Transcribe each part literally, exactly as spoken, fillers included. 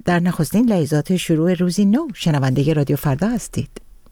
در نخستین لحظات شروع روزی نو شنونده رادیو فردا هستید.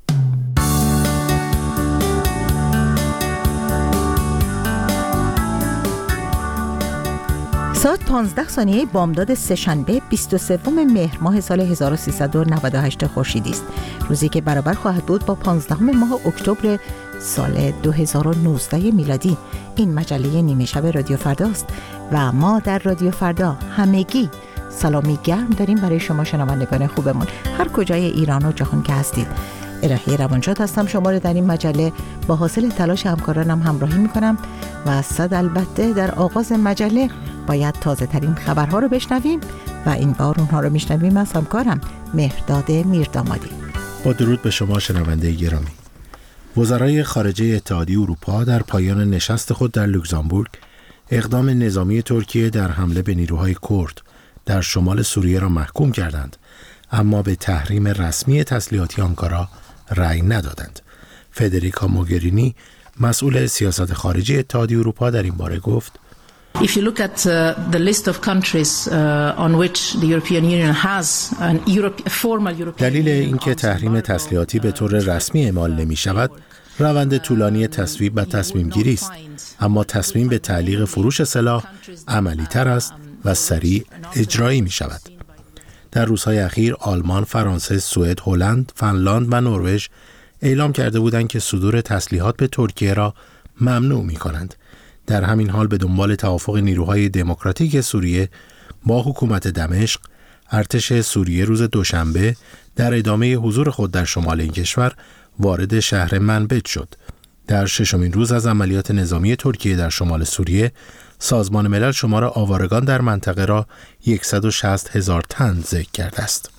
ساعت پانزده ثانیه بامداد سه‌شنبه بیست و سوم مهر ماه سال هزار و سیصد و نود و هشت خورشیدی است. روزی که برابر خواهد بود با پانزدهم ماه اکتبر سال دو هزار و نوزده میلادی. این مجله نیمه شب رادیو فردا است و ما در رادیو فردا همگی سلامی گرم داریم برای شما شنوندگان خوبمون هر کجای ایران و جهان که هستید. الهی روانشاد هستم، شما رو در این مجله با حاصل تلاش همکارانم همراهی میکنم و صد البته در آغاز مجله باید تازه ترین خبرها رو بشنویم و این بار اونها رو میشنویم از همکارم مهرداد میردامادی. با درود به شما شنونده گرامی. وزرای خارجه اتحادیه اروپا در پایان نشست خود در لوکزامبورگ اقدام نظامی ترکیه در حمله به نیروهای کرد در شمال سوریه را محکوم کردند، اما به تحریم رسمی تسلیحاتی آنکارا رأی ندادند. فدریکا موگرینی مسئول سیاست خارجی اتحادیه اروپا در این باره گفت: If you look at uh, the list of countries uh, on which the European Union has an Europe, a formal European دلیل اینکه تحریم تسلیحاتی به طور رسمی اعمال نمی شود روند طولانی تصویب و تصمیم گیری است، اما تصمیم به تعلیق فروش سلاح عملی تر است و سریع اجرایی می شود. در روزهای اخیر آلمان، فرانسه، سوئد، هلند، فنلاند و نروژ اعلام کرده بودند که صدور تسلیحات به ترکیه را ممنوع می کنند. در همین حال به دنبال توافق نیروهای دموکراتیک سوریه با حکومت دمشق، ارتش سوریه روز دوشنبه در ادامه حضور خود در شمال این کشور وارد شهر منبج شد. در ششمین روز از عملیات نظامی ترکیه در شمال سوریه، سازمان ملل شمار آوارگان در منطقه را صد و شصت هزار تن ذکر کرده است.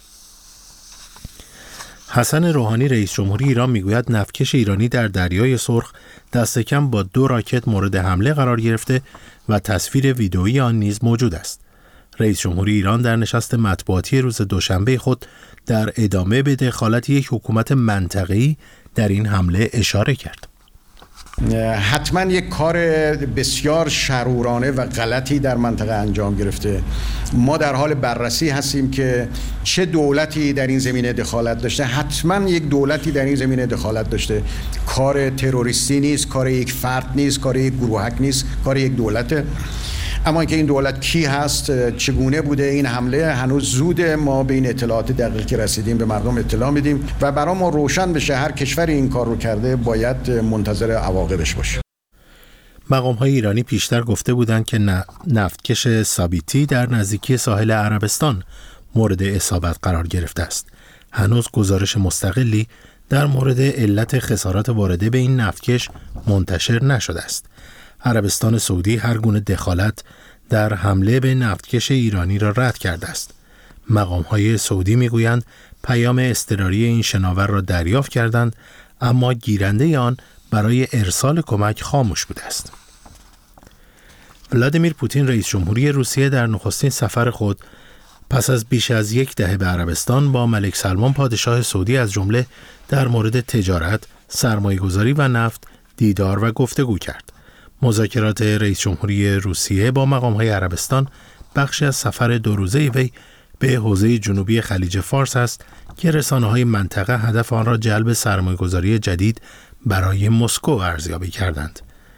حسن روحانی رئیس جمهوری ایران میگوید نفتکش ایرانی در دریای سرخ دست کم با دو راکت مورد حمله قرار گرفته و تصویر ویدئویی آن نیز موجود است. رئیس جمهوری ایران در نشست مطبوعاتی روز دوشنبه خود در ادامه به دخالت یک حکومت منطقه‌ای در این حمله اشاره کرد. حتما یک کار بسیار شرورانه و غلطی در منطقه انجام گرفته. ما در حال بررسی هستیم که چه دولتی در این زمینه دخالت داشته. حتما یک دولتی در این زمینه دخالت داشته. کار تروریستی نیست، کار یک فرد نیست، کار یک گروهک نیست، کار یک دولته. اما اینکه این دولت کی هست، چگونه بوده این حمله، هنوز زوده. ما به این اطلاعات دقیقی رسیدیم به مردم اطلاع میدیم و برای ما روشن بشه هر کشوری این کار رو کرده باید منتظر عواقبش باشه. مقام‌های ایرانی پیشتر گفته بودند که نفتکش سابیتی در نزدیکی ساحل عربستان مورد اصابت قرار گرفته است. هنوز گزارش مستقلی در مورد علت خسارات وارده به این نفتکش منتشر نشده است. عربستان سعودی هر گونه دخالت در حمله به نفتکش ایرانی را رد کرده است. مقام‌های سعودی میگویند پیام اضطراری این شناور را دریافت کردند، اما گیرنده آن برای ارسال کمک خاموش بوده است. ولادیمیر پوتین رئیس جمهوری روسیه در نخستین سفر خود پس از بیش از یک دهه به عربستان با ملک سلمان پادشاه سعودی از جمله در مورد تجارت، سرمایه‌گذاری و نفت دیدار و گفتگو کرد. مذاکرات رئیس جمهوری روسیه با مقام‌های عربستان بخشی از سفر دو روزه وی به حوزه جنوبی خلیج فارس است که رسانه‌های منطقه هدف آن را جلب سرمایه‌گذاری جدید برای مسکو ارزیابی کردند.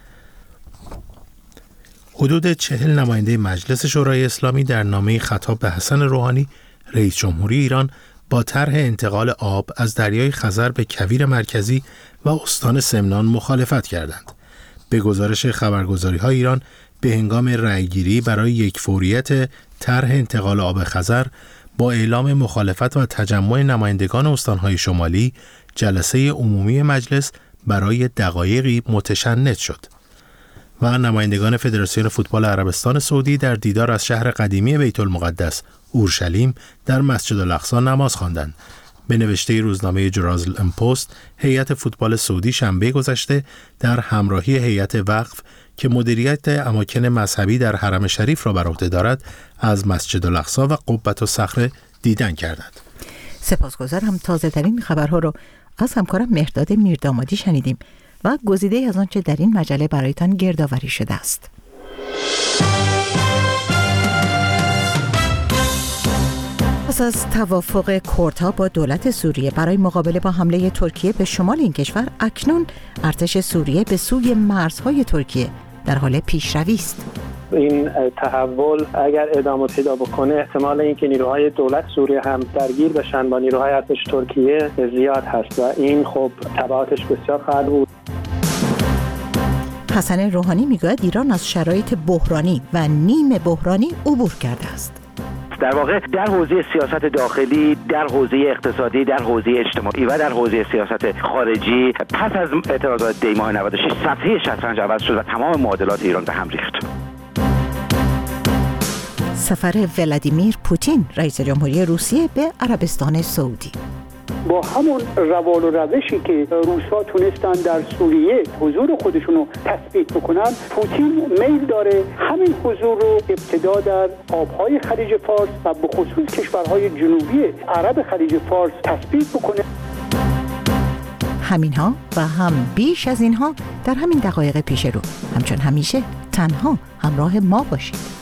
حدود چهل نماینده مجلس شورای اسلامی در نامه خطاب به حسن روحانی رئیس جمهوری ایران با طرح انتقال آب از دریای خزر به کویر مرکزی و استان سمنان مخالفت کردند. به گزارش خبرگزاری‌های ایران به هنگام رأیگیری برای یک فوریت طرح انتقال آب خزر با اعلام مخالفت و تجمع نمایندگان استان‌های شمالی، جلسه عمومی مجلس برای دقایقی متشنج شد و نمایندگان فدراسیون فوتبال عربستان سعودی در دیدار از شهر قدیمی بیت المقدس اورشلیم در مسجد الاقصی نماز خواندند. به نوشته روزنامه جرازلم پست، هیئت فوتبال سعودی شنبه گذشته در همراهی هیئت وقف که مدیریت اماکن مذهبی در حرم شریف را بر عهده دارد، از مسجد الاقصی و قبة الصخره دیدن کردند. سپاسگزارم. تازه ترین خبرها رو از همکارم مهرداد میردامادی شنیدیم و گزیده از آنچه در این مجله برایتان گردآوری شده است. پس از توافق کردها با دولت سوریه برای مقابله با حمله ترکیه به شمال این کشور، اکنون ارتش سوریه به سوی مرزهای ترکیه در حال پیشروی است. این تحول اگر ادامه پیدا بکنه، احتمال اینکه نیروهای دولت سوریه هم درگیر بشن با نیروهای ارتش ترکیه زیاد هست و این خب تبعاتش بسیار خواهد بود. حسن روحانی میگوید ایران از شرایط بحرانی و نیم بحرانی عبور کرده است. در واقع در حوزه سیاست داخلی، در حوزه اقتصادی، در حوزه اجتماعی و در حوزه سیاست خارجی پس از اعتراضات دی ماه نود و شش صفحه شطرنج عوض شد و تمام معادلات ایران به هم ریخت. سفر ولادیمیر پوتین رئیس جمهوری روسیه به عربستان سعودی. با همون روال و روشی که روس‌ها تونستن در سوریه حضور خودشون رو تثبیت بکنن، پوتین میل داره همین حضور رو ابتدا در آبهای خلیج فارس و به خصوص کشورهای جنوبی عرب خلیج فارس تثبیت بکنه. همینها و هم بیش از اینها در همین دقایق پیش رو. همچون همیشه تنها همراه ما باشید.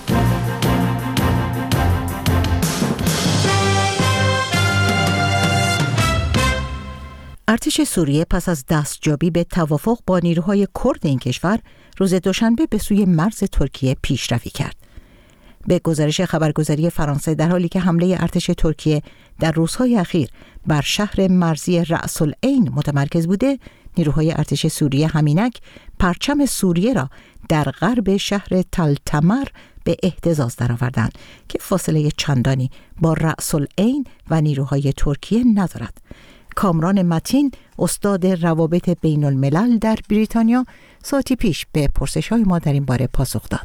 ارتش سوریه پس از دستیابی به توافق با نیروهای کرد این کشور روز دوشنبه به سوی مرز ترکیه پیشروی کرد. به گزارش خبرگزاری فرانسه، در حالی که حمله ارتش ترکیه در روزهای اخیر بر شهر مرزی رأس العین متمرکز بوده، نیروهای ارتش سوریه همینک پرچم سوریه را در غرب شهر تل تمر به اهتزاز درآوردند که فاصله چندانی با رأس العین و نیروهای ترکیه ندارد. کامران متین، استاد روابط بین الملل در بریتانیا، ساعتی پیش به پرسش‌های ما در این باره پاسخ داد.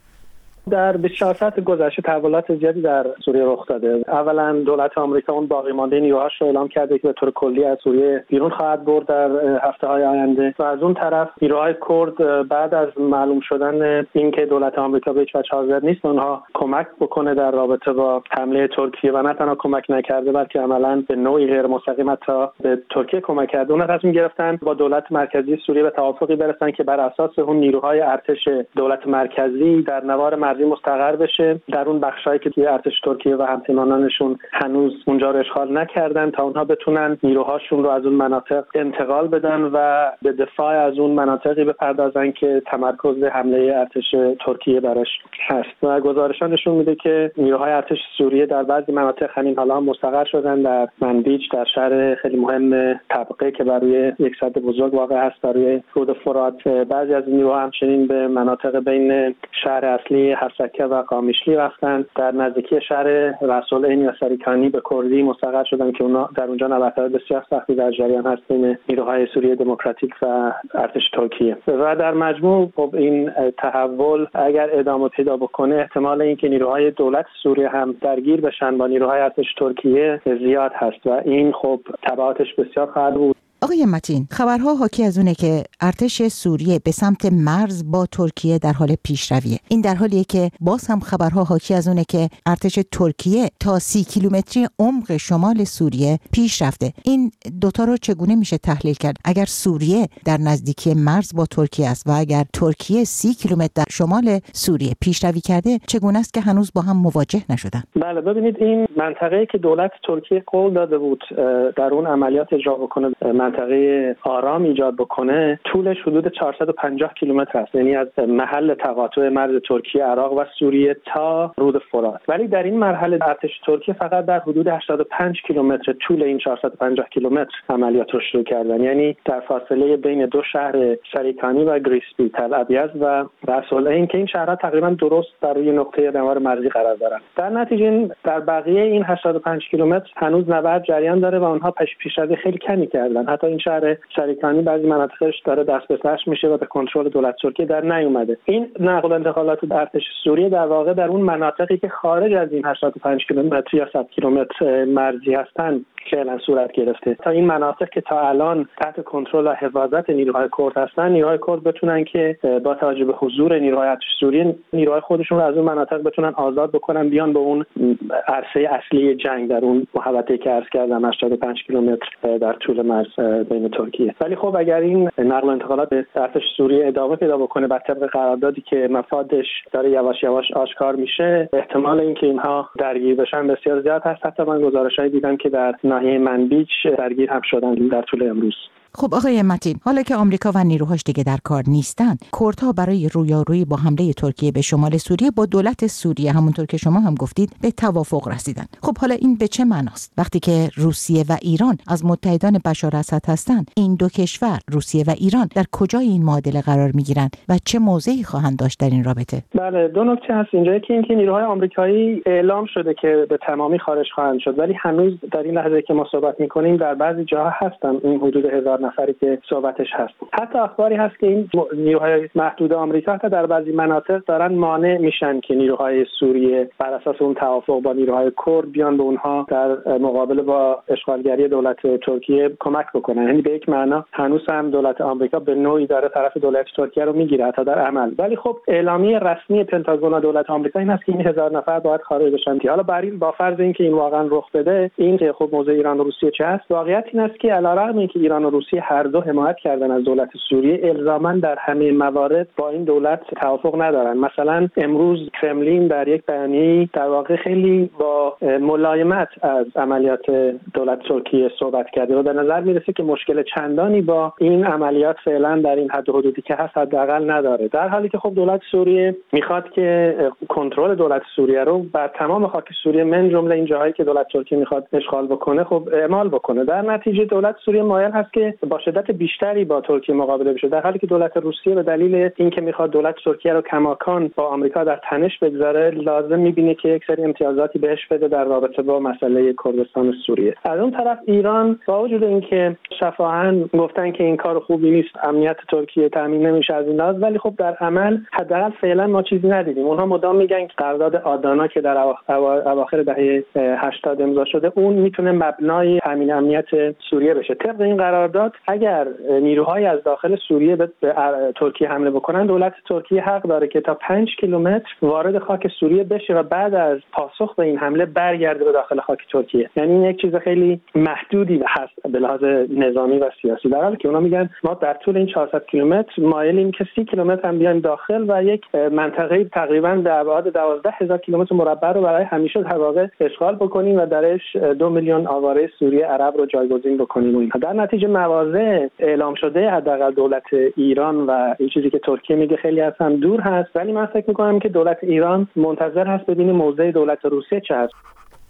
در بیست و چهار ساعت گذشته تحولات زیادی در سوریه رخ داده. اولا دولت آمریکا اون باقی مانده نیروهاش رو اعلام کرده که به طور کلی از سوریه بیرون خواهد برد در هفته‌های آینده و از اون طرف نیروهای کرد بعد از معلوم شدن اینکه دولت آمریکا به هیچ وجه حاضر نیست اونها کمک بکنه در رابطه با حمله ترکیه و نه تنها کمک نکرده بلکه عملاً به نوعی غیر مستقیم تا به ترکیه کمک کرده، اونها تصمیم گرفتن با دولت مرکزی سوریه به توافقی برسن که بر اساس اون نیروهای ارتش دولت مرکزی در نوار مرزی مستقر بشه در اون بخشایی که توی ارتش ترکیه و همپیمانانشون هنوز اونجا رو اشغال نکردن تا اونها بتونن نیروهاشون رو از اون مناطق انتقال بدن و به دفاع از اون مناطقی بپردازن که تمرکز حمله ارتش ترکیه براش هست. و گزارشان نشون میده که نیروهای ارتش سوریه در بعضی مناطق همین حالا مستقر شدن، در منبیج، در شهر خیلی مهم طبقه که بر روی یک سد بزرگ واقع هست بر روی رود فرات. بعضی از نیروها همچنین به مناطق بین شهر اصلی حسکه و قامیشلی رفتن، در نزدیکی شهر رأس العین یا سریکانی به کردی مستقر شدن که اونا در اونجا نبردهای بسیار سختی در جریان هست بین نیروهای سوریه دموکراتیک و ارتش ترکیه. و در مجموع خب این تحول اگر ادامه پیدا بکنه، احتمال اینکه نیروهای دولت سوریه هم درگیر بشن با نیروهای ارتش ترکیه زیاد هست و این خب تبعاتش بسیار خواهد بود. آقای متین، خبرها حاکی از اونه که ارتش سوریه به سمت مرز با ترکیه در حال پیشرویه. این در حالیه که باز هم خبرها حاکی از اونه که ارتش ترکیه تا سی کیلومتری عمق شمال سوریه پیش رفته. این دوتا رو چگونه میشه تحلیل کرد؟ اگر سوریه در نزدیکی مرز با ترکیه است و اگر ترکیه سی کیلومتر در شمال سوریه پیشروی کرده، چگونه است که هنوز با هم مواجه نشدن؟ بله، ببینید این منطقه‌ای که دولت ترکیه قول داده بود در اون عملیات اجرا بکنه، منطقه آرام ایجاد بکنه، طولش حدود چهارصد و پنجاه کیلومتر است، یعنی از محل تقاطع مرز ترکیه، عراق و سوریه تا رود فرات. ولی در این مرحله ارتش ترکیه فقط در حدود هشتاد و پنج کیلومتر طول این چهارصد و پنجاه کیلومتر عملیات رو شروع کردن، یعنی در فاصله بین دو شهر سریکانی و گریسپی، تل ابیض و رأس العین که این شهرها تقریبا درست در روی نقطه نوار مرزی قرار دارند. در نتیجه در بقیه این هشتاد و پنج کیلومتر هنوز نبرد جریان داره و اونها پیش پیشروی خیلی کمی کردن. حتی این شهر سریکانی بعضی مناطقش داره دست به دست میشه و به کنترل دولت ترکیه در نیومده. این نقل و انتقالات ارتش سوریه در واقع در اون مناطقی که خارج از این هشتاد و پنج کیلومتر یا صد کیلومتر مرزی هستن فعلا صورت گرفته تا این مناطق که تا الان تحت کنترل و حفاظت نیروهای کرد هستن، نیروهای کرد بتونن که با توجه به حضور نیروهای ارتش سوریه نیروهای خودشون رو از اون مناطق بتونن آزاد بکنن بیان به اون عرصه اصلی جنگ در اون محوطه‌ای که عرض کردم هشتاد و پنج کیلومتر در طول مرز بین ترکیه. ولی خب اگر این نقل و انتقالات به ارتش سوریه ادامه پیدا بکنه بر طبق قراردادی که مفادش داره یواش یواش آشکار میشه، احتمال اینکه اینها درگیر بشن بسیار زیاد هست. حتی من گزارش‌هایی دیدم که در ناحیه منبیج درگیر هم شدن در طول امروز. خب آقای متین، حالا که آمریکا و نیروهاش دیگه در کار نیستن، کردها برای رویارویی با حمله ترکیه به شمال سوریه با دولت سوریه همونطور که شما هم گفتید به توافق رسیدن. خب حالا این به چه معناست؟ وقتی که روسیه و ایران از متحدان بشار اسد هستند، این دو کشور روسیه و ایران در کجای این معادله قرار میگیرند و چه موضعی خواهند داشت در این رابطه؟ بله، دو نکته هست اینجا که اینکه نیروهای آمریکایی اعلام شده که به تمامی خارج خواهند شد، ولی هنوز در این لحظه که ما صحبت می‌کنیم در بعضی جاها هستن این حدود هزار نفری که صحبتش هست. حتی اخباری هست که این نیروهای محدود آمریکا حتی در بعضی مناطق دارن مانع میشن که نیروهای سوریه بر اساس اون توافق با نیروهای کرد بیان به اونها در مقابله با اشغالگری دولت ترکیه کمک بکنن. یعنی به یک معنا هنوز هم دولت آمریکا به نوعی داره طرف دولت ترکیه رو میگیره حتی در عمل. ولی خب اعلامیه رسمی پنتاگون و دولت آمریکا این است که این هزار نفر باید خارج بشن. حالا بر این با فرض اینکه این واقعا رخ بده، این که خب موضوع ایران و روسیه چه است؟ واقعیت این است که علیرغم اینکه ایران و روسیه هر دو حمایت کردن از دولت سوریه، الزاما در همه موارد با این دولت توافق ندارن. مثلا امروز کرملین در یک بیانیه در واقع خیلی با ملایمت از عملیات دولت ترکیه صحبت کرده و به نظر میرسه که مشکل چندانی با این عملیات فعلا در این حد و حدودی که هست حداقل نداره، در حالی که خب دولت سوریه میخواد که کنترل دولت سوریه رو بر تمام خاک سوریه من جمله این جاهایی که دولت ترکیه میخواد اشغال بکنه خب اعمال بکنه. در نتیجه دولت سوریه مایل هست که با شدت بیشتری با ترکیه مقابله بشه، در حالی که دولت روسیه به دلیل اینکه میخواد دولت ترکیه رو کماکان با آمریکا در تنش بگذاره لازم میبینه که یک سری امتیازاتی بهش بده در رابطه با مسئله کردستان سوریه. از اون طرف ایران با وجود اینکه شفاهاً گفتن که این کار خوبی نیست، امنیت ترکیه تامین نمیشه از این لحاظ، ولی خب در عمل حداقل فعلا ما چیزی ندیدیم. اونها مدام میگن که قرارداد آدانا که در اواخر دهه هشتاد امضا شده اون میتونه مبنای تامین امنیت سوریه بشه. طبق این قرارداد اگر نیروهای از داخل سوریه به ترکیه حمله بکنن، دولت ترکیه حق داره که تا پنج کیلومتر وارد خاک سوریه بشه و بعد از پاسخ به این حمله برگرده به داخل خاک ترکیه. یعنی این یک چیز خیلی محدودی هست به لحاظ نظامی و سیاسی، در حالی که اونا میگن ما در طول این چهارصد کیلومتر مایلیم که سی کیلومتر هم بیایم داخل و یک منطقه تقریبا در ابعاد دوازده هزار کیلومتر مربع رو برای همیشه در واقع اشغال بکنیم و درش دو میلیون آواره سوریه عرب رو جایگزین بکنیم. و اینها در نتیجه مواضع اعلام شده حداقل دولت ایران و این چیزی که ترکیه میگه خیلی از هم دور هست، ولی من فکر میکنم که دولت ایران منتظر هست ببینه موضع دولت روسیه چه هست.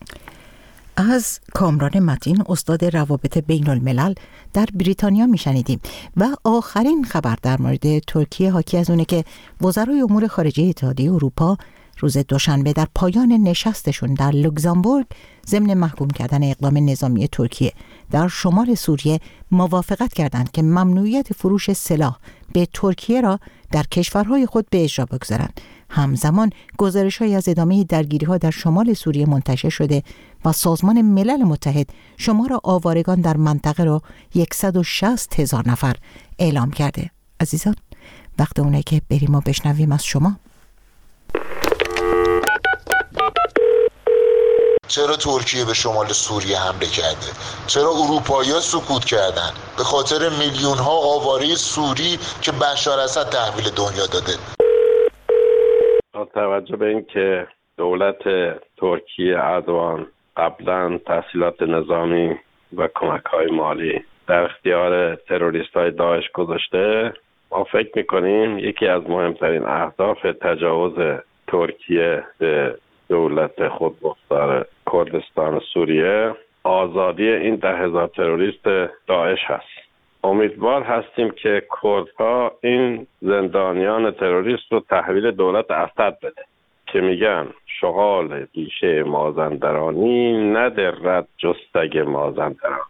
از کامران متین، استاد روابط بین الملل در بریتانیا میشنیدیم. و آخرین خبر در مورد ترکیه حاکی از اونه که وزرای امور خارجه اتحادیه اروپا روز دوشنبه در پایان نشستشون در لوکزامبورگ ضمن محکوم کردن اقدام نظامی ترکیه در شمال سوریه موافقت کردند که ممنوعیت فروش سلاح به ترکیه را در کشورهای خود به اجرا بگذارند. همزمان گزارش‌هایی از ادامه درگیری‌ها در شمال سوریه منتشر شده و سازمان ملل متحد شمار آوارگان در منطقه را صد و شصت هزار نفر اعلام کرده. عزیزان، وقت اونه که بریم و بشنویم از شما. چرا ترکیه به شمال سوریه حمله کرده؟ چرا اروپایی‌ها سکوت کردن؟ به خاطر میلیون‌ها آواره سوری که بشار اسد تحویل دنیا داده. با توجه به اینکه دولت ترکیه اردوان قبلا تسهیلات نظامی و کمک‌های مالی در اختیار تروریست‌های داعش گذاشته، ما فکر می‌کنیم یکی از مهمترین اهداف تجاوز ترکیه به دولت خودمختار کردستان سوریه آزادی این ده هزار تروریست داعش هست. امیدوار هستیم که کردها این زندانیان تروریست رو تحویل دولت اسد بده که میگن شغال ریشه مازندرانی ندرد جستگ مازندران.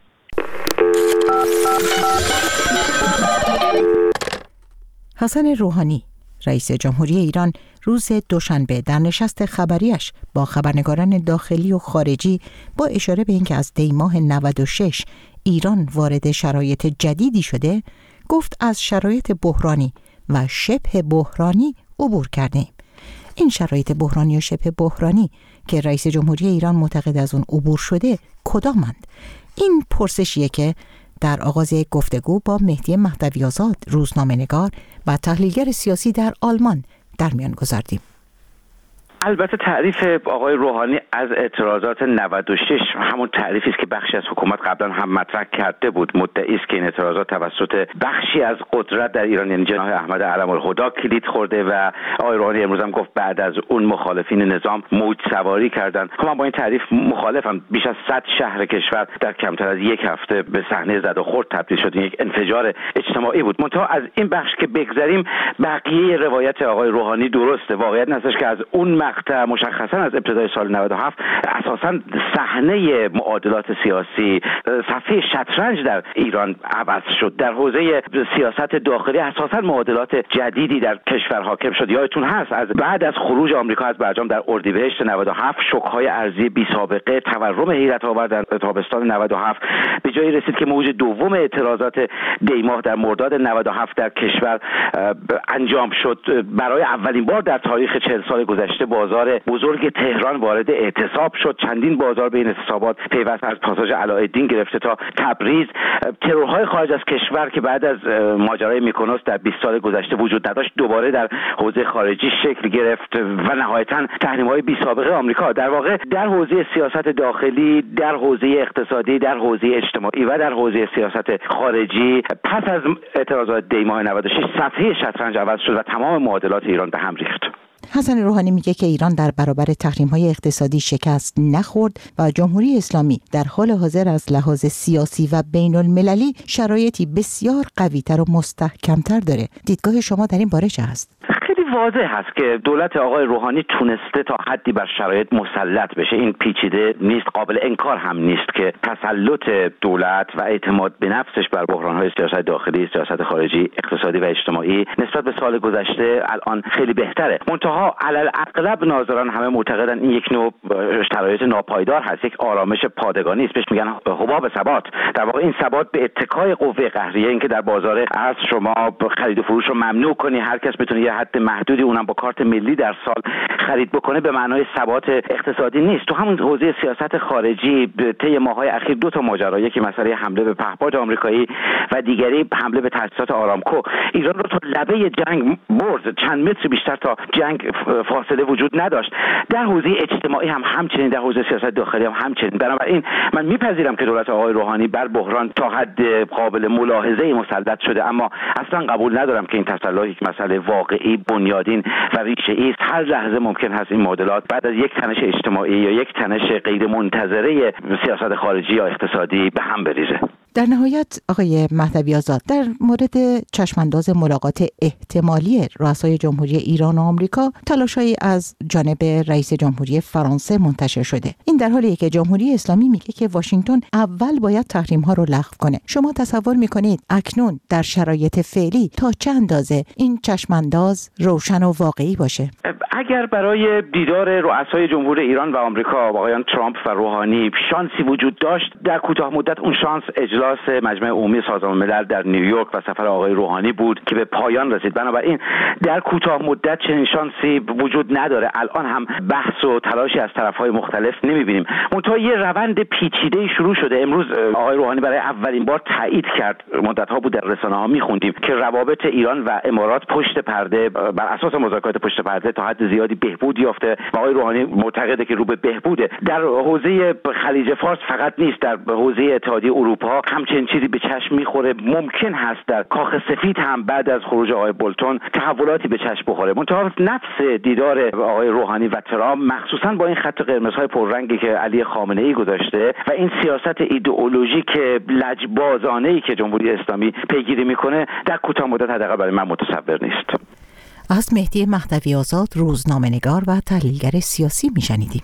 حسن روحانی رئیس جمهوری ایران روز دوشنبه در نشست خبریش با خبرنگاران داخلی و خارجی با اشاره به اینکه از دی ماه نود و شش ایران وارد شرایط جدیدی شده، گفت از شرایط بحرانی و شبه بحرانی عبور کردیم. این شرایط بحرانی و شبه بحرانی که رئیس جمهوری ایران معتقد از اون عبور شده کدامند؟ این پرسشیه که در آغاز یک گفتگو با مهدی مهدوی‌آزاد، روزنامه‌نگار و تحلیلگر سیاسی در آلمان در میان گذاردیم. البته تعریف آقای روحانی از اعتراضات نود و شش همون تعریفی است که بخشی از حکومت قبلا هم مطرح کرده بود. مدعی است که این اعتراضات توسط بخشی از قدرت در ایران یعنی جناح احمد علم‌الهدی کلید خورده و آقای روحانی امروز هم گفت بعد از اون مخالفین نظام موج سواری کردن. من با این تعریف مخالفم. بیش از صد شهر کشور در کمتر از یک هفته به صحنه زد و خورد تبدیل شد. یک انفجار اجتماعی بود. منتها از این بخش که بگذریم، بقیه روایت آقای روحانی درسته. واقعیت هستش که از اون مقطع مشخصا از ابتدای سال نود و هفت اساساً صحنه معادلات سیاسی، صفحه شطرنج در ایران عوض شد. در حوزه سیاست داخلی اساساً معادلات جدیدی در کشور حاکم شد. یادتون هست از بعد از خروج آمریکا از برجام در اردیبهشت نود و هفت، شوک‌های ارضی بی سابقه، تورم حیرت آور در تابستان نود و هفت به جایی رسید که موج دوم اعتراضات دی ماه در مرداد نود و هفت در کشور انجام شد. برای اولین بار در تاریخ چهل سال گذشته بازار بزرگ تهران وارد اعتصاب شد. چندین بازار بین اعتصابات پیوست از پاساژ علاءالدین گرفته تا تبریز. ترورهای خارج از کشور که بعد از ماجرای میکنوس در بیست سال گذشته وجود نداشت دوباره در حوزه خارجی شکل گرفت و نهایتاً تحریم‌های بی سابقه آمریکا. در واقع در حوزه سیاست داخلی، در حوزه اقتصادی، در حوزه اجتماعی و در حوزه سیاست خارجی پس از اعتراضات دی ماه نود و شش صفحه شطرنج عوض شد و تمام معادلات ایران به هم ریخت. حسن روحانی میگه که ایران در برابر تحریم‌های اقتصادی شکست نخورد و جمهوری اسلامی در حال حاضر از لحاظ سیاسی و بین المللی شرایطی بسیار قوی‌تر و مستحکم‌تر داره. دیدگاه شما در این باره چه است؟ خیلی واضح هست که دولت آقای روحانی تونسته تا حدی بر شرایط مسلط بشه. این پیچیده نیست، قابل انکار هم نیست که تسلط دولت و اعتماد به نفسش بر بحران‌های سیاست داخلی، سیاست خارجی، اقتصادی و اجتماعی نسبت به سال گذشته الان خیلی بهتره. منتها علل اغلب ناظران همه معتقدن این یک نوع شرایط ناپایدار هست، یک آرامش پادگانی است. بهش میگن حباب ثبات. در واقع این ثبات به اتکای قوه قهریه، اینکه در بازار ارز شما خرید و فروش رو ممنوع کنی، هر کس بتونه یه حد محدودی اونم با کارت ملی در سال خرید بکنه، به معنای ثبات اقتصادی نیست. تو همون حوزه سیاست خارجی طی ماه‌های اخیر دو تا ماجرا، یکی مسئله حمله به پهپاد آمریکایی و دیگری حمله به تأسیسات آرامکو، ایران رو تا لبه جنگ برد. چند متر بیشتر تا جنگ فاصله وجود نداشت. در حوزه اجتماعی هم همچنین، در حوزه سیاست داخلی هم همچنین. بنابراین من میپذیرم که دولت آقای روحانی بر بحران تا حد قابل ملاحظه‌ای مسلط شده، اما اصلا قبول ندارم که این تسلط یک مسئله واقعی، بنیادین و ریشه‌ای است. هر لحظه ممکن هست این معادلات بعد از یک تنش اجتماعی یا یک تنش غیر منتظره سیاست خارجی یا اقتصادی به هم بریزه. در نهایت آقای مهدوی‌آزاد، در مورد چشمانداز ملاقات احتمالی رؤسای جمهوری ایران و آمریکا تلاش‌هایی از جانب رئیس جمهوری فرانسه منتشر شده. این در حالیه که جمهوری اسلامی میگه که واشنگتن اول باید تحریم‌ها رو لغو کنه. شما تصور می‌کنید اکنون در شرایط فعلی تا چه اندازه این چشمانداز روشن و واقعی باشه؟ اگر برای دیدار رؤسای جمهور ایران و آمریکا آقایان ترامپ و روحانی شانسی وجود داشت، در کوتاه مدت اون شانس اجلاس مجمع عمومی سازمان ملل در نیویورک و سفر آقای روحانی بود که به پایان رسید. بنابراین در کوتاه مدت چنین شانسی وجود نداره. الان هم بحث و تلاشی از طرف‌های مختلف نمی‌بینیم. منتها یه روند پیچیده شروع شده. امروز آقای روحانی برای اولین بار تایید کرد، مدت‌ها بود در رسانه‌ها می‌خوندیم که روابط ایران و امارات پشت پرده بر اساس مذاکرات پشت پرده تا حد زیادی بهبود یافته و آقای روحانی معتقده که رو به بهبوده. در حوزه خلیج فارس فقط نیست، در حوزه اتحادیه اروپا همچنین چیزی به چشم میخوره. ممکن هست در کاخ سفید هم بعد از خروج آقای بولتون تحولاتی به چشم بخوره. منتها نفس دیدار آقای روحانی و ترامپ مخصوصا با این خط قرمزهای پررنگی که علی خامنه‌ای گذاشته و این سیاست ایدئولوژیک لجبازانه‌ای که جمهوری اسلامی پیگیری میکنه، در کوتاه مدت حداقل برای من متصور نیست. از مهدی مهدوی‌آزاد، روزنامه‌نگار و تحلیلگر سیاسی میشنیدیم.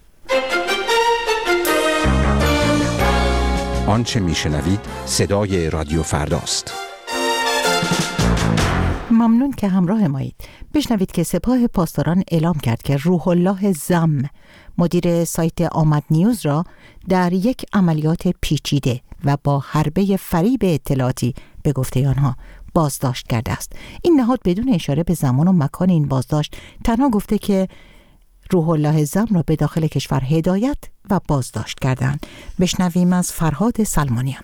آنچه میشنوید صدای رادیو فرداست. ممنون که همراه مایید. بشنوید که سپاه پاسداران اعلام کرد که روح الله زم مدیر سایت آمد نیوز را در یک عملیات پیچیده و با حربه فریب اطلاعاتی به گفته آنها بازداشت کرده است. این نهاد بدون اشاره به زمان و مکان این بازداشت تنها گفته که روح الله زم را به داخل کشور هدایت و بازداشت کردند. بشنویم از فرهاد سلمانیان.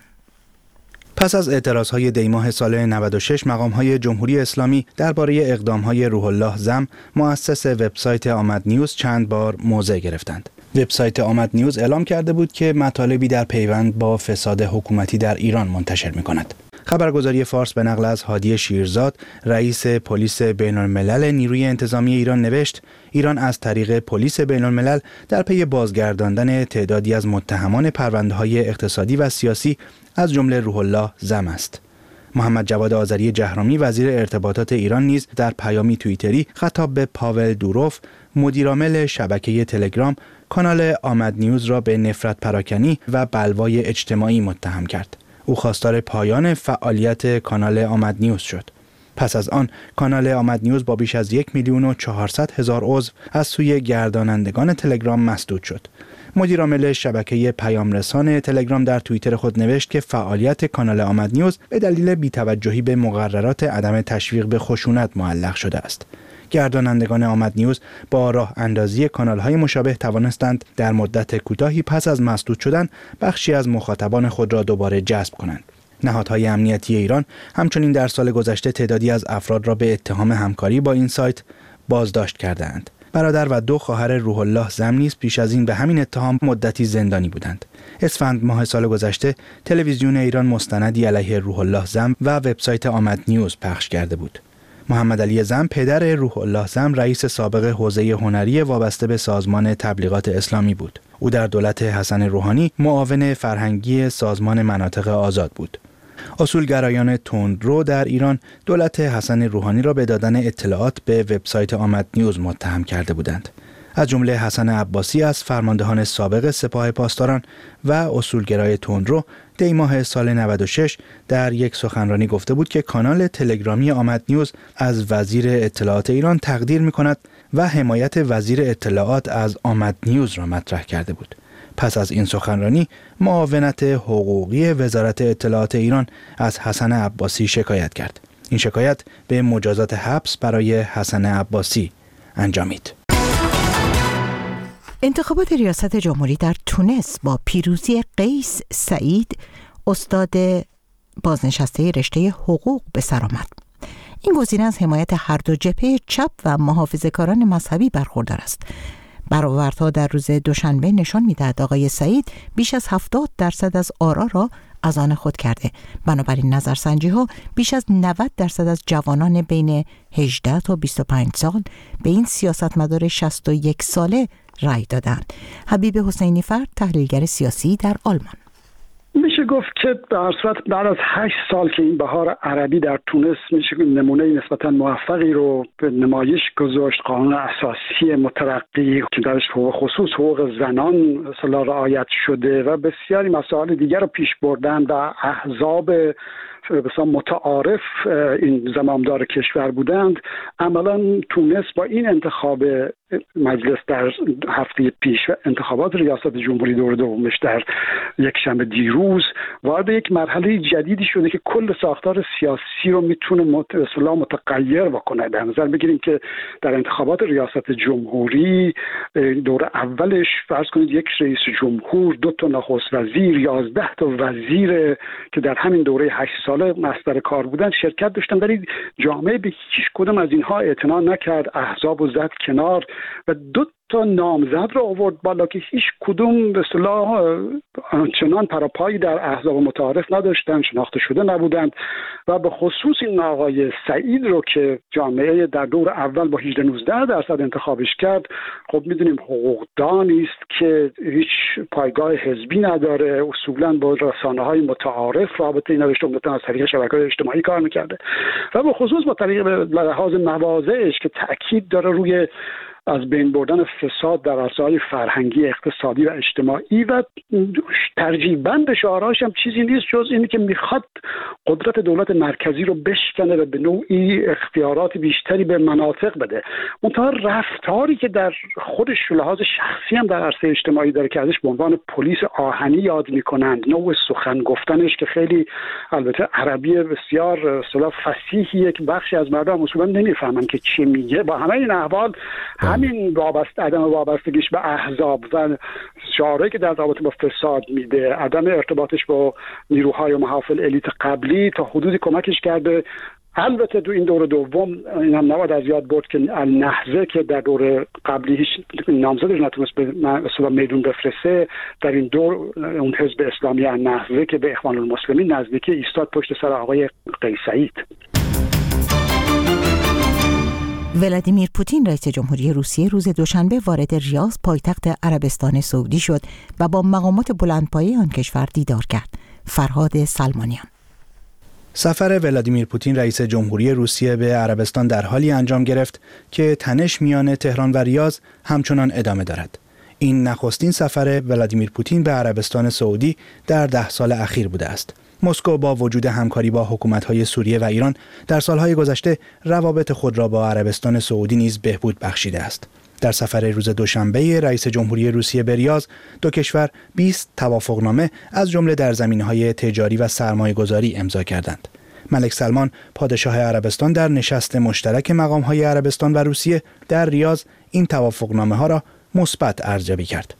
پس از اعتراضهای دیماه سال نود و شش، مقام‌های جمهوری اسلامی درباره اقدام‌های روح الله زم، مؤسس وبسایت آمد نیوز چند بار موضع گرفتند. وبسایت آمد نیوز اعلام کرده بود که مطالبی در پیوند با فساد حکومتی در ایران منتشر می‌کند. خبرگزاری فارس به نقل از هادی شیرزاد، رئیس پلیس بین‌الملل نیروی انتظامی ایران نوشت: ایران از طریق پلیس بین‌الملل در پی بازگرداندن تعدادی از متهمان پرونده‌های اقتصادی و سیاسی از جمله روح الله زم است. محمد جواد آذری جهرامی وزیر ارتباطات ایران نیز در پیامی توییتری خطاب به پاول دوروف، مدیرعامل شبکه تلگرام، کانال آمد نیوز را به نفرت پراکنی و بلوای اجتماعی متهم کرد. او خواستار پایان فعالیت کانال آمد نیوز شد. پس از آن کانال آمد نیوز با بیش از یک میلیون و چهارصد هزار عضو از سوی گردانندگان تلگرام مسدود شد. مدیرعامل شبکه پیام رسان تلگرام در توییتر خود نوشت که فعالیت کانال آمد نیوز به دلیل بی‌توجهی به مقررات عدم تشویق به خشونت معلق شده است. گردانندگان آمد نیوز با راه اندازی کانال‌های مشابه توانستند در مدت کوتاهی پس از مسدود شدن بخشی از مخاطبان خود را دوباره جذب کنند. نهادهای امنیتی ایران همچنین در سال گذشته تعدادی از افراد را به اتهام همکاری با این سایت بازداشت کردند. برادر و دو خواهر روح الله زم نیز پیش از این به همین اتهام مدتی زندانی بودند. اسفند ماه سال گذشته تلویزیون ایران مستندی علیه روح الله زم و وبسایت آمد نیوز پخش کرده بود. محمد علی زم، پدر روح الله زم، رئیس سابق حوزه هنری وابسته به سازمان تبلیغات اسلامی بود. او در دولت حسن روحانی معاون فرهنگی سازمان مناطق آزاد بود. اصولگرایان تندرو در ایران دولت حسن روحانی را به دادن اطلاعات به وبسایت آمد نیوز متهم کرده بودند. از جمله حسن عباسی از فرماندهان سابق سپاه پاسداران و اصولگرای تندرو دی ماه سال نود و شش در یک سخنرانی گفته بود که کانال تلگرامی آمد نیوز از وزیر اطلاعات ایران تقدیر می‌کند و حمایت وزیر اطلاعات از آمد نیوز را مطرح کرده بود. پس از این سخنرانی معاونت حقوقی وزارت اطلاعات ایران از حسن عباسی شکایت کرد. این شکایت به مجازات حبس برای حسن عباسی انجامید. انتخابات ریاست جمهوری در تونس با پیروزی قیس سعید، استاد بازنشسته رشته حقوق، به سر آمد. این گزینه از حمایت هر دو جبهه چپ و محافظه‌کاران مذهبی برخوردار است. برآوردها در روز دوشنبه نشان می‌دهد آقای سعید بیش از هفتاد درصد از آرا را از آن خود کرده. بنابراین نظرسنجی‌ها بیش از نود درصد از جوانان بین هجده تا بیست و پنج سال به این سیاستمدار شصت و یک ساله رأی دادند. حبیب حسینی فرد، تحلیلگر سیاسی در آلمان: میشه گفت که به هر صورت بعد از هشت سال که این بهار عربی در تونس میشه نمونه نسبتا موفقی رو به نمایش گذاشت، قانون اساسی مترقی که درش خصوص حقوق زنان اصلا رعایت شده و بسیاری مسائل دیگر رو پیش بردن و احزاب بسیار متعارف این زمامدار کشور بودند، عملا تونس با این انتخاب مجلس در هفته پیش و انتخابات ریاست جمهوری دور دومش در یک شنبه دیروز وارد یک مرحله جدیدی شده که کل ساختار سیاسی رو میتونه اصلا متغیر بکنه. در نظر بگیریم که در انتخابات ریاست جمهوری دور اولش فرض کنید یک رئیس جمهور، دو تا نخست وزیر، یازده تا وزیر که در همین دوره هشت ساله مصدر کار بودن شرکت داشتن، ولی جامعه به هیچ کدوم از اینها اعتنا نکرد، احزاب و زد کنار و دو تا نامزد را آورد بالا که هیچ کدوم به اصطلاح آنچنان پراپایی در احزاب متعارف نداشتند، شناخته شده نبودند و به خصوص این آقای سعید رو که جامعه در دور اول با هجده نوزده درصد انتخابش کرد، خب میدونیم حقوقدانی است که هیچ پایگاه حزبی نداره، اصولا با رسانه‌های متعارف رابطه نداشته، عمدتاً از طریق شبکه‌های اجتماعی کار می‌کرده و به خصوص با طریق لحاظ مواضعش که تأکید داره روی از بین بردن فساد در عرصه‌های فرهنگی، اقتصادی و اجتماعی و ترجیباً شعارهاش هم چیزی نیست جز اینی که میخواد قدرت دولت مرکزی رو بشکنه و به نوعی اختیارات بیشتری به مناطق بده. منتها رفتاری که در خودش لحاظ شخصی هم در عرصه اجتماعی داره که ازش به عنوان پلیس آهنی یاد میکنند، نوع سخن گفتنش که خیلی البته عربی بسیار اصطلاح فصیحیه که بخشی از مردم اصولا نمیفهمن که چی میگه. با همه این احوال همین وابسته عدم وابستگیش به احزاب و شعارهایی که در رابطه با فساد میده، عدم ارتباطش با نیروهای و محافل الیت قبلی تا حدودی کمکش کرده. البته تو این دور دوم این هم نباید از یاد برد که النهضه که در دور قبلی هیچ نامزدش نتونست به اصلا میدون بفرسته، در این دور اون حزب اسلامی النهضه که به اخوان المسلمین نزدیکی ایستاد پشت سر آقای قیس سعید. ولادیمیر پوتین رئیس جمهوری روسیه روز دوشنبه وارد ریاض پایتخت عربستان سعودی شد و با مقامات بلندپایه آن کشور دیدار کرد. فرهاد سلمانیان. سفر ولادیمیر پوتین رئیس جمهوری روسیه به عربستان در حالی انجام گرفت که تنش میان تهران و ریاض همچنان ادامه دارد. این نخستین سفر ولادیمیر پوتین به عربستان سعودی در ده سال اخیر بوده است. مسکو با وجود همکاری با حکومت‌های سوریه و ایران در سالهای گذشته روابط خود را با عربستان سعودی نیز بهبود بخشیده است. در سفر روز دوشنبه رئیس جمهوری روسیه به ریاض، دو کشور بیست توافقنامه از جمله در زمینه‌های تجاری و سرمایه‌گذاری امضا کردند. ملک سلمان پادشاه عربستان در نشست مشترک مقام‌های عربستان و روسیه در ریاض این توافقنامه‌ها را مثبت ارزیابی کرد.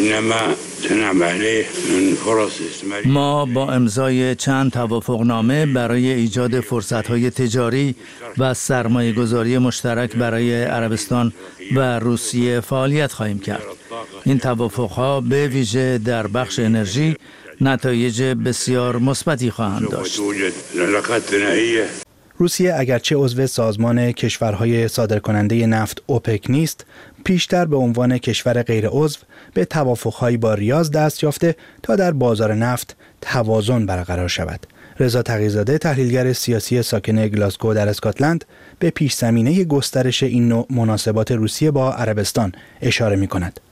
ما با امضای چند توافقنامه برای ایجاد فرصت‌های تجاری و سرمایه‌گذاری مشترک برای عربستان و روسیه فعالیت خواهیم کرد. این توافق‌ها به ویژه در بخش انرژی نتایج بسیار مثبتی خواهند داشت. روسیه اگرچه عضو سازمان کشورهای صادرکننده نفت اوپک نیست، پیشتر به عنوان کشور غیر عضو به توافق‌هایی با ریاض دست یافته تا در بازار نفت توازن برقرار شود. رضا تقی‌زاده، تحلیلگر سیاسی ساکن گلاسگو در اسکاتلند، به پیش‌زمینه گسترش این نوع مناسبات روسیه با عربستان اشاره می‌کند.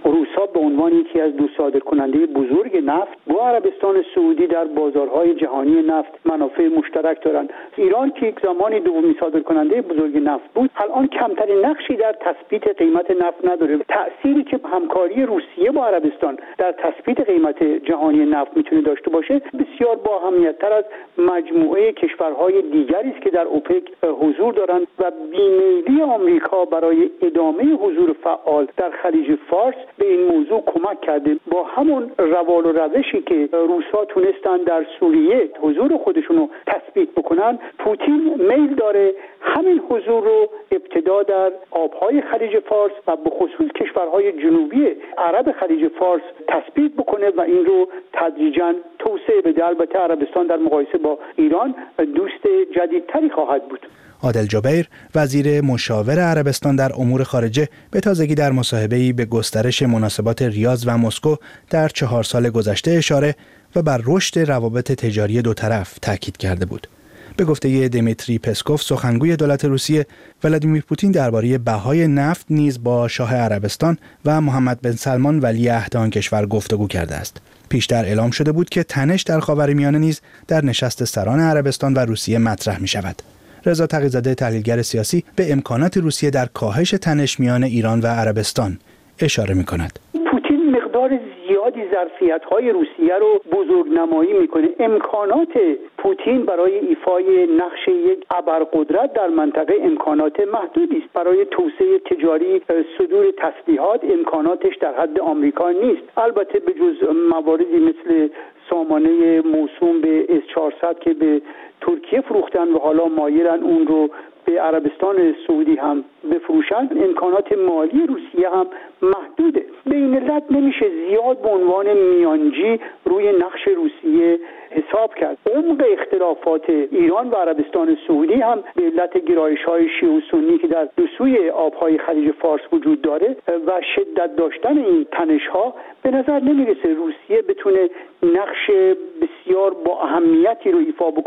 به عنوان یکی از دو صادرکننده بزرگ نفت با عربستان سعودی در بازارهای جهانی نفت منافع مشترک دارند. ایران که یک زمانی دومین صادرکننده بزرگ نفت بود، الان کمترین نقشی در تثبیت قیمت نفت نداره. تأثیری که همکاری روسیه با عربستان در تثبیت قیمت جهانی نفت میتونه داشته باشه بسیار با اهمیت‌تر از مجموعه کشورهای دیگری است که در اوپک حضور دارند و بیمیلی آمریکا برای ادامه حضور فعال در خلیج فارس به این موضوع کمک کرده. با همون روال و روشی که روس‌ها تونستن در سوریه حضور خودشون رو تثبیت بکنن، پوتین میل داره همین حضور رو ابتدا در آبهای خلیج فارس و به خصوص کشورهای جنوبی عرب خلیج فارس تثبیت بکنه و این رو تدریجاً توسعه بده. البته عربستان در مقایسه با ایران دوست جدیدتری خواهد بود. عادل جبیر، وزیر مشاور عربستان در امور خارجه، به تازگی در مصاحبه‌ای به گسترش مناسبات ریاض و مسکو در چهار سال گذشته اشاره و بر رشد روابط تجاری دو طرف تاکید کرده بود. به گفته دیمیتری پسکوف، سخنگوی دولت روسیه، ولادیمیر پوتین درباره بهای نفت نیز با شاه عربستان و محمد بن سلمان ولیعهد آن کشور گفتگو کرده است. پیشتر اعلام شده بود که تنش در خاورمیانه نیز در نشست سران عربستان و روسیه مطرح می شود. رضا تقی‌زاده، تحلیلگر سیاسی، به امکانات روسیه در کاهش تنش میان ایران و عربستان اشاره می کند. پوتین مقدار زیادی ظرفیت‌های روسیه رو بزرگنمایی میکنه. امکانات پوتین برای ایفای نقش یک ابرقدرت در منطقه امکانات محدودی است. برای توسعه تجاری، صدور تسلیحات امکاناتش در حد آمریکا نیست. البته به جز مواردی مثل سامانه موسوم به اس چهارصد که به ترکیه فروختن و حالا مایلن اون رو به عربستان سعودی هم بفروشن، امکانات مالی روسیه هم محدوده. به این علت نمیشه زیاد به عنوان میانجی روی نقش روسیه حساب کرد. عمق اختلافات ایران و عربستان سعودی هم به علت گرایش‌های شیعه و سنی که در دو سوی آبهای خلیج فارس وجود داره و شدت داشتن این تنش‌ها به نظر نمیرسه روسیه بتونه نقش بسیار با اهمیتی رو ایفا بکنه. ولی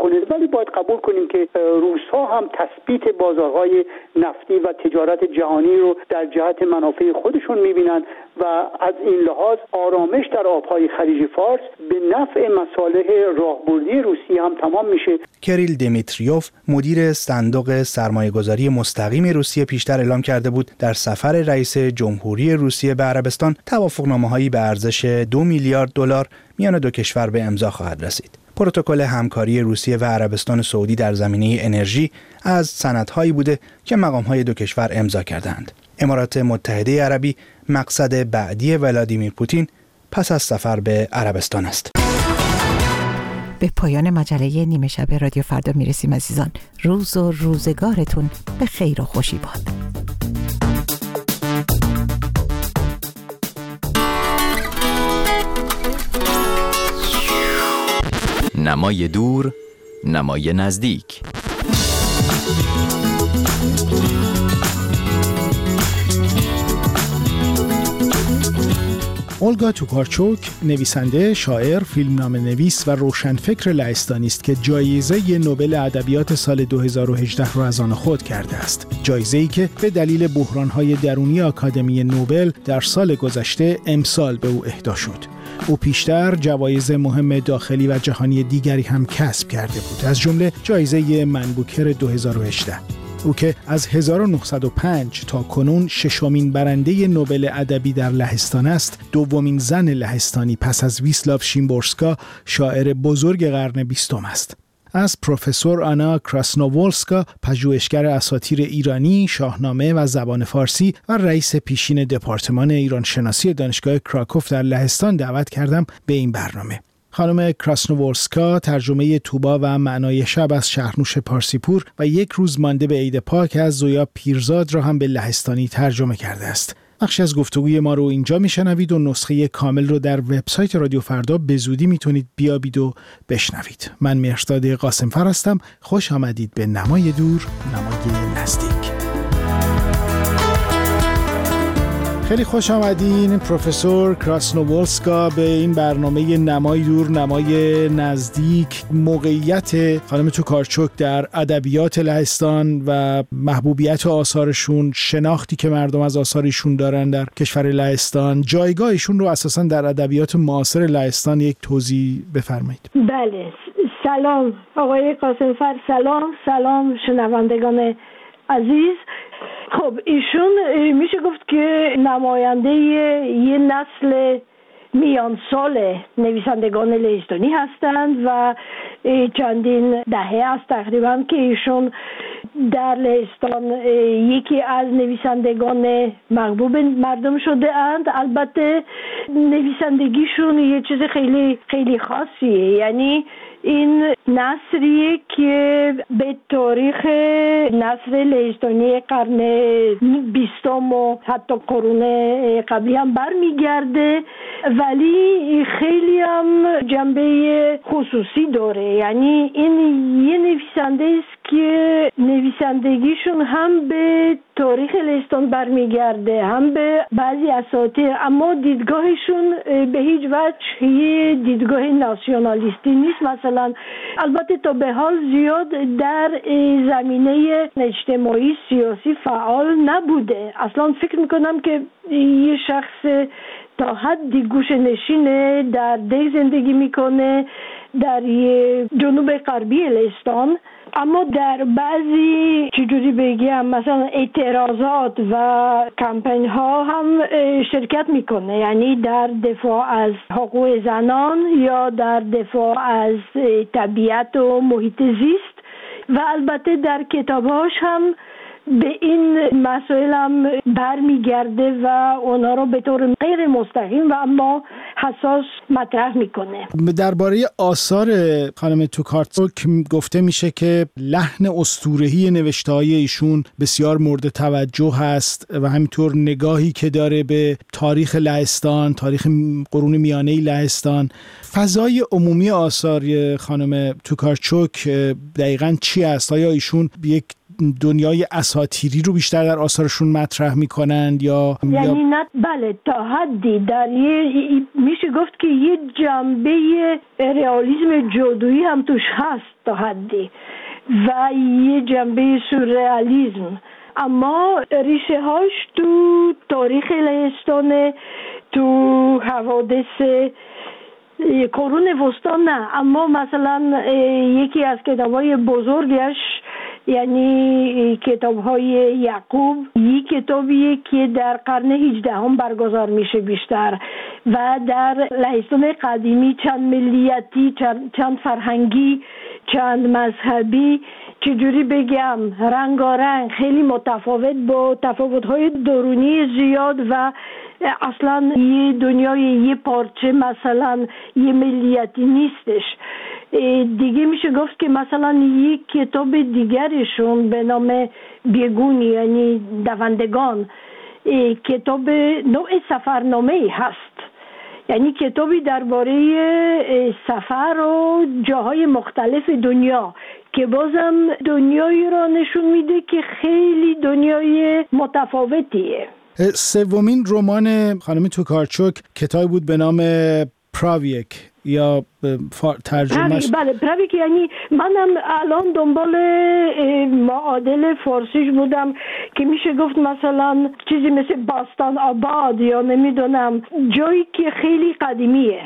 ولی باید قبول کنیم که روس‌ها هم تثبیت بازارهای نفتی و تجارت جهانی رو در جهت منافع خودشون می‌بینن و از این لحاظ آرامش در آبهای خلیج فارس به نفع مصالح راهبردی روسیه هم تمام میشه. کریل دیمیتریوف مدیر صندوق سرمایه‌گذاری مستقیم روسیه پیشتر اعلام کرده بود در سفر رئیس جمهوری روسیه به عربستان توافقنامه‌هایی به ارزش دو میلیارد دلار میان دو کشور به امضا خواهد رسید. پروتکل همکاری روسیه و عربستان سعودی در زمینه انرژی از سندهایی بوده که مقام‌های دو کشور امضا کردند. امارات متحده عربی مقصد بعدی ولادیمیر پوتین پس از سفر به عربستان است. به پایان مجله نیمه شب رادیو فردا میرسیم عزیزان. روز و روزگارتون به خیر و خوشی باد. نمای دور، نمای نزدیک. اولگا توکارچوک نویسنده، شاعر، فیلمنامه نویس و روشنفکر لهستانی است که جایزه نوبل ادبیات سال دو هزار و هجده را از آن خود کرده است. جایزه‌ای که به دلیل بحران‌های درونی آکادمی نوبل در سال گذشته امسال به او اهدا شد. او پیشتر جوایز مهم داخلی و جهانی دیگری هم کسب کرده بود، از جمله جایزه من بوکر دو هزار و هجده. او که از هزار و نهصد و پنج تا کنون ششمین برنده نوبل ادبی در لهستان است، دومین زن لهستانی پس از ویسلاو شیمبورسکا، شاعر بزرگ قرن بیستم است. از پروفسور آنا کراسنوولسکا، پژوهشگر اساطیر ایرانی، شاهنامه و زبان فارسی و رئیس پیشین دپارتمان ایران شناسی دانشگاه کراکوف در لهستان دعوت کردم به این برنامه. خانم کراسنوولسکا ترجمه توبا و معنای شب از شهرنوش پارسیپور و یک روز مانده به عید پاک از زویا پیرزاد را هم به لهستانی ترجمه کرده است. بخشی از گفتگوی ما رو اینجا میشنوید و نسخه کامل رو در وبسایت رادیو فردا به زودی میتونید بیابید و بشنوید. من مهرزاد قاسمفر هستم. خوش آمدید به نمای دور، نمای نزدیک. خیلی خوش آمدین پروفسور کراسنوولسکا به این برنامه نمای دور، نمای نزدیک. موقعیت خانم توکارچوک در ادبیات لهستان و محبوبیت آثارشون، شناختی که مردم از آثارشون دارن در کشور لهستان، جایگاهشون رو اساساً در ادبیات معاصر لهستان یک توضیح بفرمایید. بله، سلام آقای قاسمفر، سلام سلام شنوندگان عزیز. خب ایشون میشه گفت که نماینده یه نسل میان سال نویسندگان لهستانی هستند و چندین دهه است تقریبا که ایشون در لهستان یکی از نویسندگان محبوب مردم شده اند. البته نویسندگیشون یه چیز خیلی خیلی خاصیه، یعنی این نثریه که به تاریخ نثر لهستانی قرن بیستم و حتی قرون قبلی هم برمیگرده، ولی خیلی هم جنبه خصوصی داره. یعنی این یه نویسنده است که نویسندگیشون هم به تاریخ لهستان برمیگرده، هم به بعضی اساطیر، اما دیدگاهشون به هیچ وجه یه دیدگاه ناسیونالیستی نیست. مثلا البته تا به حال زیاد در زمینه اجتماعی سیاسی فعال نبوده. اصلا فکر میکنم که یه شخص تا حدی گوشه نشینه، در ده زندگی میکنه در جنوب غربی لهستان، اما در بعضی چجوری بگم مثلا اعتراضات و کمپین ها هم شرکت میکنه، یعنی در دفاع از حقوق زنان یا در دفاع از طبیعت و محیط زیست، و البته در کتابهاش هم به این مسائل هم برمیگرده و اونا رو به طور غیر مستقیم و اما حساس مطرح میکنه. درباره آثار خانم توکارچوک گفته میشه که لحن اسطوره‌ای نوشته‌های ایشون بسیار مورد توجه هست و همینطور نگاهی که داره به تاریخ لهستان، تاریخ قرون میانه لهستان. فضای عمومی آثار خانم توکارچوک دقیقاً چی است؟ آیا ایشون یک دنیای اساطیری رو بیشتر در آثارشون مطرح میکنند یا یعنی یا... نه بله تا حدی در یه میشه گفت که یه جنبه رئالیسم جادویی هم توش هست تا حدی و یه جنبه سورئالیسم، اما ریشه هاش تو تاریخ لهستان، تو حوادث قرون وسطا نه، اما مثلا یکی از کتاب‌های بزرگش یعنی کتاب‌های یعقوب، یک کتابیه که در قرن هجدهم برگزار میشه بیشتر و در لهستان قدیمی چند ملیتی، چند فرهنگی، چند مذهبی، چجوری بگم، رنگارنگ، خیلی متفاوت با تفاوت‌های درونی زیاد و اصلا یه دنیای یه پارچه مثلا یه ملیتی نیستش. دیگه میشه گفت که مثلا یک کتاب دیگرشون به نام بیگونی یعنی دوندگان کتاب نوع سفرنامه‌ای هست، یعنی کتابی درباره سفر و جاهای مختلف دنیا که بازم دنیایی را نشون میده که خیلی دنیای متفاوتیه. سومین رمان خانم توکارچوک کتابی بود به نام پراویک یا ترجمهش بله پراویک، یعنی منم الان دنبال معادل فارسیش بودم که میشه گفت مثلا چیزی مثل باستان آباد یا نمیدونم جایی که خیلی قدیمیه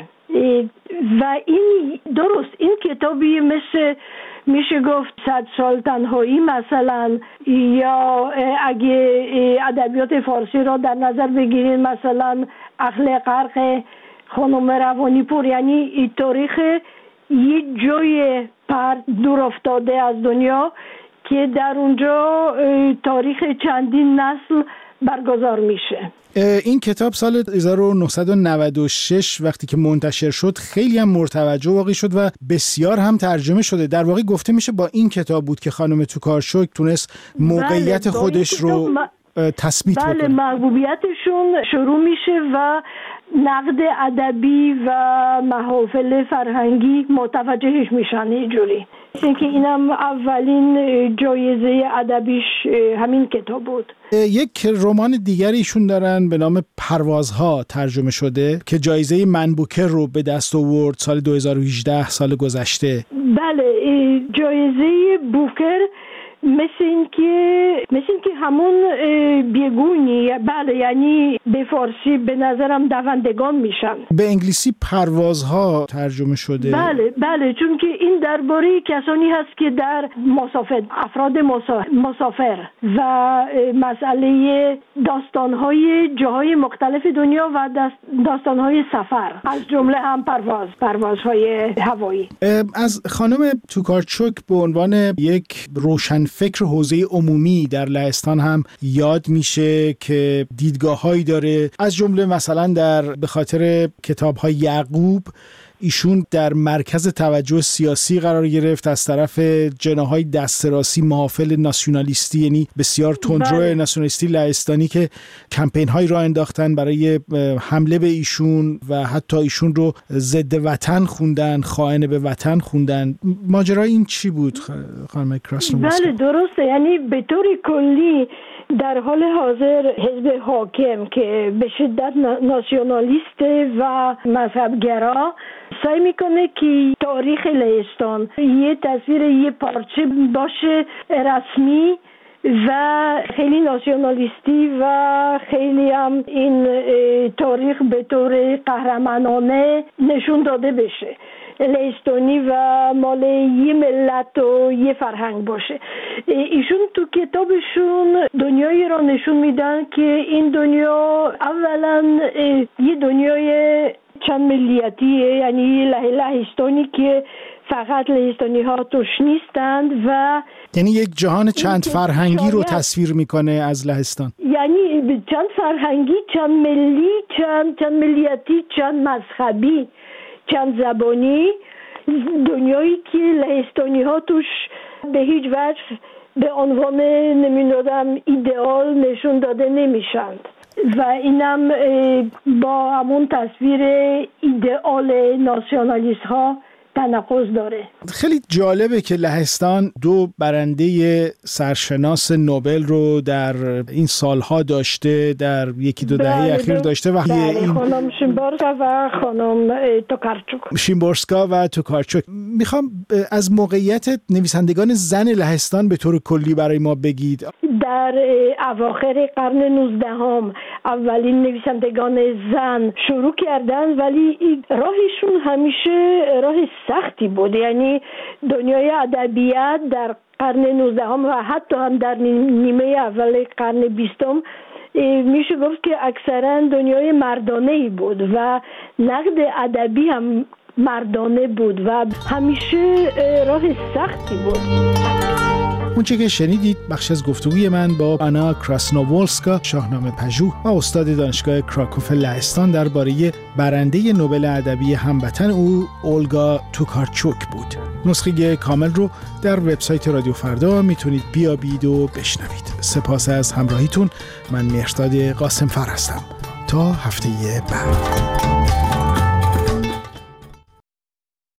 و این درست این کتابی مثل میشه گفت صد سال تنهایی مثلا، یا اگه ادبیات فارسی را در نظر بگیرید مثلا اهل غرق خانم روانی پور، یعنی تاریخ یه جای پر دور افتاده از دنیا که در اونجا تاریخ چندین نسل برگزار میشه. این کتاب سال هزار و نهصد و نود و شش وقتی که منتشر شد خیلی هم مرتوجه واقعی شد و بسیار هم ترجمه شده. در واقع گفته میشه با این کتاب بود که خانم توکارچوک تونست موقعیت بله خودش رو م... تثبیت بله بکنه. بله محبوبیتشون شروع میشه و نقد ادبی و محافل فرهنگی متوجهش میشن اینجوری. اینکه اینم اولین جایزه ادبیش همین کتاب بود. یک رمان دیگری ایشون دارن به نام پروازها ترجمه شده که جایزه من بوکر رو به دست آورد سال دو هزار و هجده سال گذشته. بله جایزه بوکر مثل این که مثل این که همون بیگونی، بله یعنی به فارسی به نظرم دوندگان میشن، به انگلیسی پروازها ترجمه شده. بله بله چون که این درباره کسانی هست که در مسافر افراد مسافر و مسئله داستانهای جاهای مختلف دنیا و داستانهای سفر از جمله هم پرواز پروازهای هوایی. از خانم توکارچوک به عنوان یک روشن فکر حوزه عمومی در لهستان هم یاد میشه که دیدگاه‌هایی داره، از جمله مثلا در به خاطر کتاب‌های یعقوب ایشون در مرکز توجه سیاسی قرار گرفت از طرف جناح‌های دست راستی محافل ناسیونالیستی، یعنی بسیار تندرو بله. ناسیونالیستی لهستانی که کمپین‌هایی را انداختن برای حمله به ایشون و حتی ایشون رو ضد وطن خوندن، خائن به وطن خوندن. ماجرا این چی بود خانم کراسنوفسکی؟ بله درسته، یعنی به طور کلی در حال حاضر حزب حاکم که به شدت ناسیونالیست و مذهبگرا سعی میکنه که تاریخ لهستان یه تصویر یه پارچه باشه رسمی و خیلی ناسیونالیستی و خیلی هم این تاریخ به طور قهرمانانه نشون داده بشه، لهستانی و مال یه ملت و یه فرهنگ باشه. ایشون تو کتابشون دنیایی را نشون میدن که این دنیا اولا یه دنیای چند ملیتیه، یعنی لهستانی که فقط لهستانی ها توش نیستند و یعنی یک جهان چند فرهنگی رو تصویر میکنه از لهستان، یعنی چند فرهنگی، چند ملی، چند چند ملیتی، چند مذهبی، چند زبانی، دنیایی که لهستانی ها توش به هیچ وجه به عنوان نمیدونم ایدئال نشون داده نمیشند و اینم با همون تصویر ایدئال ناسیونالیست ها تناقض داره. خیلی جالبه که لهستان دو برنده سرشناس نوبل رو در این سالها داشته، در یکی دو دهه بله اخیر داشته. و بله این خانم شیمبورسکا و خانم توکارچوک شیمبورسکا و توکارچوک. میخوام از موقعیت نویسندگان زن لهستان به طور کلی برای ما بگید. در اواخر قرن نوزدهم اولین نویسندگان زن شروع کردن، ولی راهشون همیشه راه سختی بود. یعنی دنیای ادبیات در قرن نوزدهم و حتی هم در نیمه اول قرن بیستم میشه گفت که اکثرا دنیای مردانه‌ای بود و نقد ادبی هم مردانه بود و همیشه راه سختی بود. اون چه که شنیدید بخش از گفتگوی من با آنا کراسنوولسکا، شاهنامه پژوه و استاد دانشگاه کراکوف لهستان درباره برنده نوبل ادبی هموطن او اولگا توکارچوک بود. نسخه کامل رو در وبسایت رادیو فردا میتونید بیابید و بشنوید. سپاس از همراهیتون. من مهرداد قاسمفر هستم. تا هفته بعد.